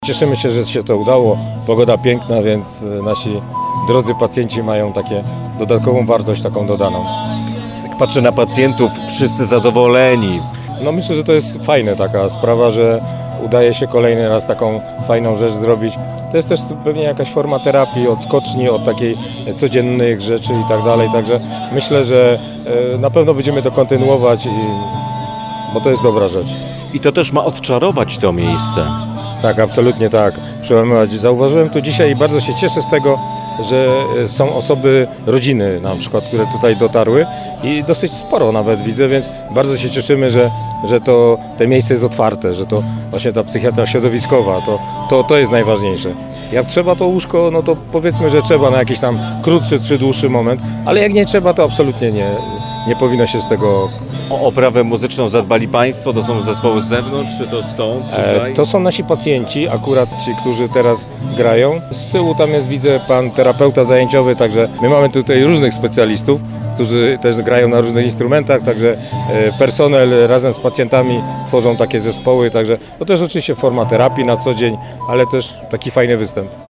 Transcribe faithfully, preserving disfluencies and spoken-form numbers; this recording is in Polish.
Cieszymy się, że się to udało. Pogoda piękna, więc nasi drodzy pacjenci mają takie dodatkową wartość, taką dodaną. Jak patrzę na pacjentów, wszyscy zadowoleni. No myślę, że to jest fajna taka sprawa, że udaje się kolejny raz taką fajną rzecz zrobić. To jest też pewnie jakaś forma terapii, odskoczni od takiej codziennych rzeczy i tak dalej. Także myślę, że na pewno będziemy to kontynuować, bo to jest dobra rzecz. I to też ma odczarować to miejsce. Tak, absolutnie tak. Przełamywać. Zauważyłem tu dzisiaj i bardzo się cieszę z tego, że są osoby, rodziny na przykład, które tutaj dotarły i dosyć sporo nawet widzę, więc bardzo się cieszymy, że, że to, to miejsce jest otwarte, że to właśnie ta psychiatria środowiskowa, to, to, to jest najważniejsze. Jak trzeba to łóżko, no to powiedzmy, że trzeba na jakiś tam krótszy czy dłuższy moment, ale jak nie trzeba, to absolutnie nie, nie powinno się z tego. O oprawę muzyczną zadbali Państwo? To są zespoły z zewnątrz, czy to stąd? Tutaj? E, to są nasi pacjenci, akurat ci, którzy teraz grają. Z tyłu tam jest, widzę, pan terapeuta zajęciowy, także my mamy tutaj różnych specjalistów, którzy też grają na różnych instrumentach, także e, personel razem z pacjentami tworzą takie zespoły, także to też oczywiście forma terapii na co dzień, ale też taki fajny występ.